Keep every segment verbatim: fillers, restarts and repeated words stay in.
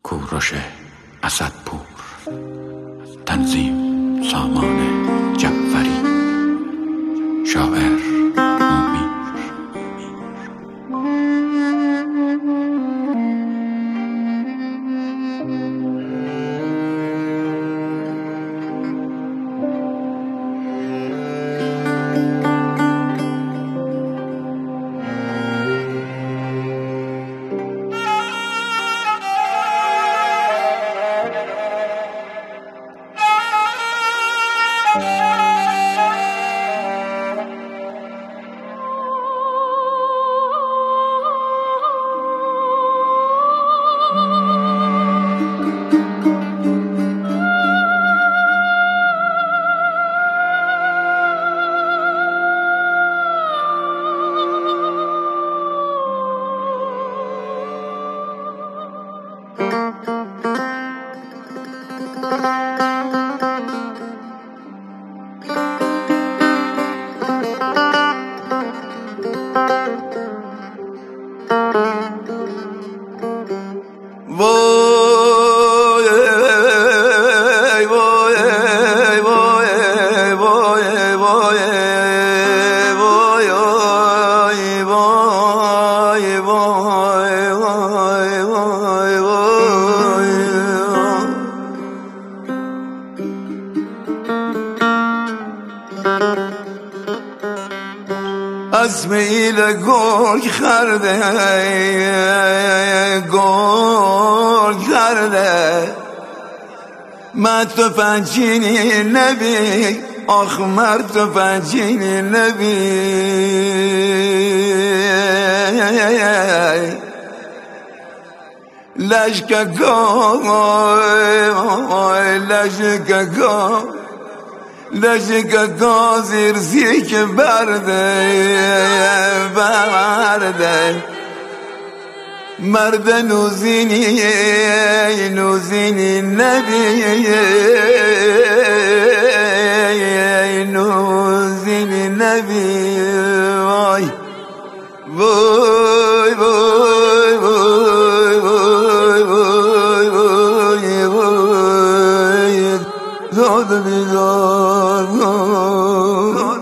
کوروش اسدپور. تنظیم سامان جعفری. شاعر مومیر. از میل گرگ خرده گرگ خرده من تو پنجینی نبی آخ مر تو پنجینی نبی لشکا گای لشکا گای لشکا گازیر زیک برده برده مرد نوزینی نوزینی نبی نوزینی نبی وای وای وای وای وای وای وای وای داد بیدار داد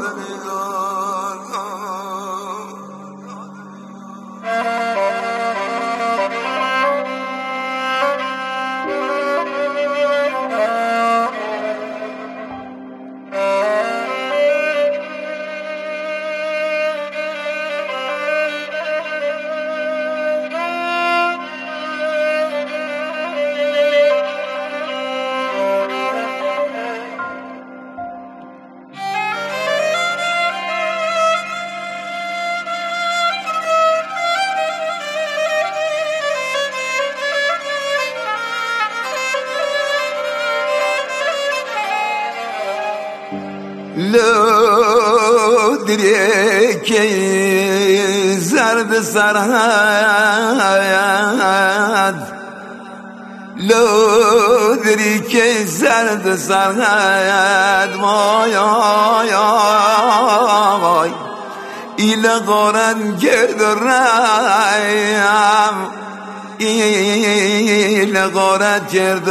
لو دريكي زرد سرهاد لو دريكي زرد سرهاد ماي ماي إلى غران جرد الرأيام إلى غران جرد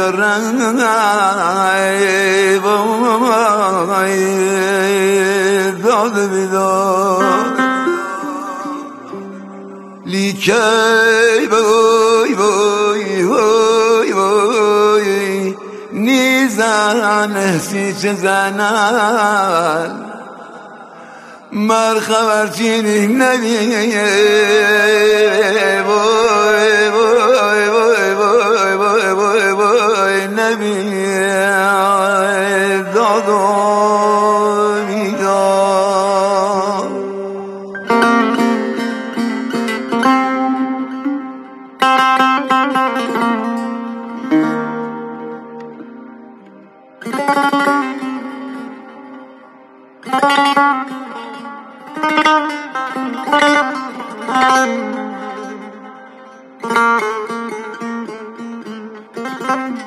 الرأيام داد بیدار لیکی بای بای بای بای نیزن سیچ زنن مر خبرچینی نبی بای بای بای بای بای بای بای نبی دادو Thank you.